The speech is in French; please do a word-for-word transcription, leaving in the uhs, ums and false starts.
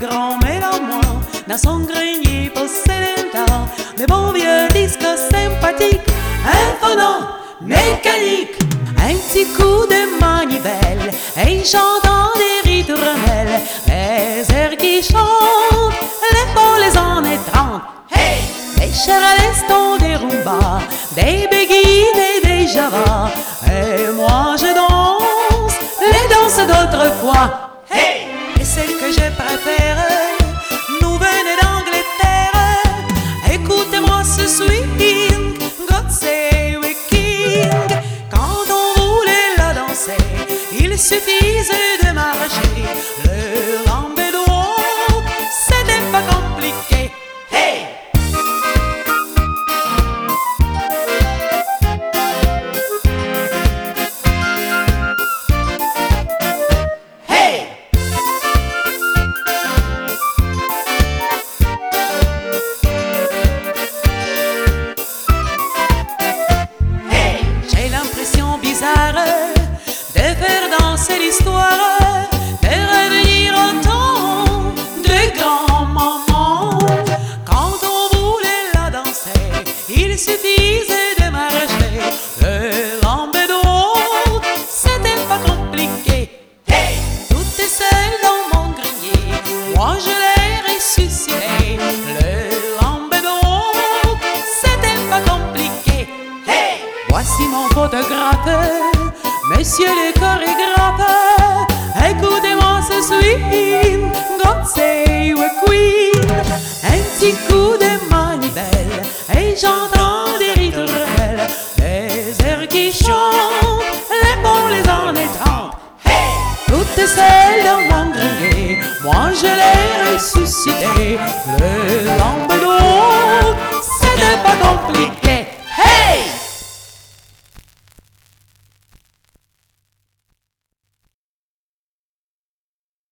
grand méloman dans son grenier possède un tas de bons vieux disques sympathiques, un phonon mécanique, un petit coup de manivelle, et j'entends des ritournelles, des airs qui chantent, l'épaule en étrange. Hey! Des charlestons, des rumbas, des béguines et des javas, et moi je danse les danses d'autrefois. Hey! Et celle que je préfère nous venait d'Angleterre. Écoutez-moi ce swing, God Save the King. Quand on voulait la danser, il suffisait de marcher le lambédois, c'était pas compliqué. Hey! De faire danser l'histoire, de revenir au temps de grand-maman. Quand on voulait la danser, il suffisait de marcher le lambédois, c'était pas compliqué. Hey! Tout est seul dans mon grenier, moi je l'ai ressuscité. Le lambédois, c'était pas compliqué. Hey! Voici mon photographe, monsieur le chorégraphe, écoutez-moi ce swing, God Save the Queen. Un petit coup de manivelle, et j'entends des ritournelles, des airs qui chantent, l'épaule en étrange. Hey! Tout est seul dans mon grenier, moi je l'ai ressuscité, le